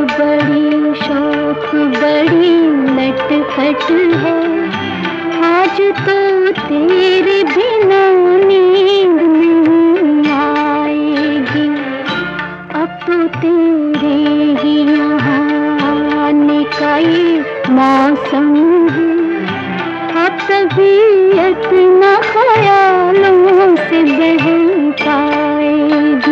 बड़ी शौक बड़ी लटखट है, आज तो तेरे बिना नींद नहीं आएगी। अब तो तेरे ही यहाँ आने का ये मौसम है, अब तबीयत न ख्यालों से बहकाएगी।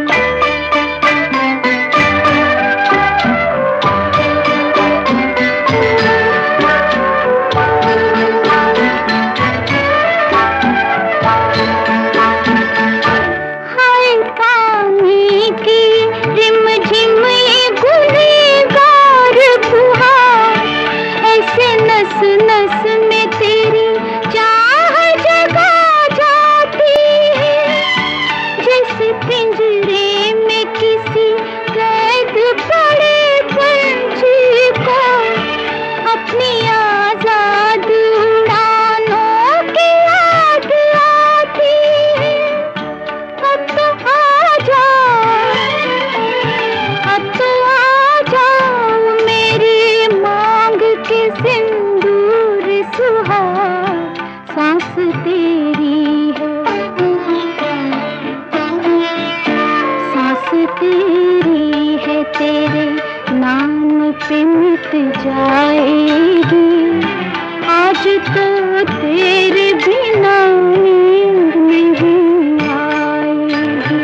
तेरी है, तेरे नाम पे मिट जाएगी। आज तो तेरे बिना नींद नहीं आएगी।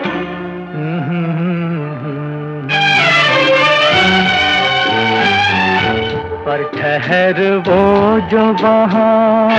पर ठहर वो जो वहाँ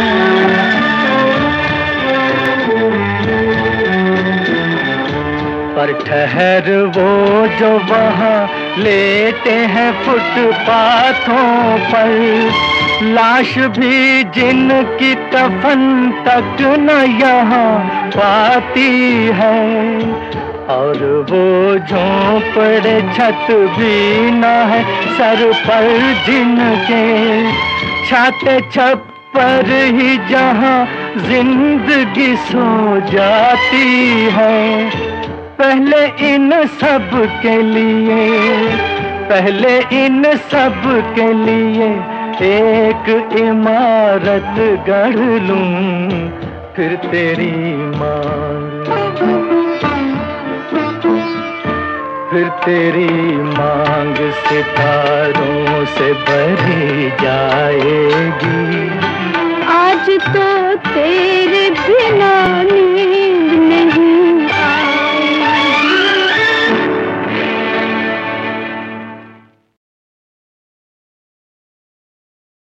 पर ठहर वो जो वहाँ लेटे हैं फुटपाथों पर, लाश भी जिनकी कफन तक न यहाँ पाती है, और वो झोंपड़े छत भी न है सर पर जिनके, छाते छप्पर ही जहाँ जिंदगी सो जाती है। पहले इन सब के लिए, पहले इन सब के लिए एक इमारत गढ़ लूं, फिर तेरी मांग, फिर तेरी मांग सितारों से भरी जाएगी। आज तो तेरे बिना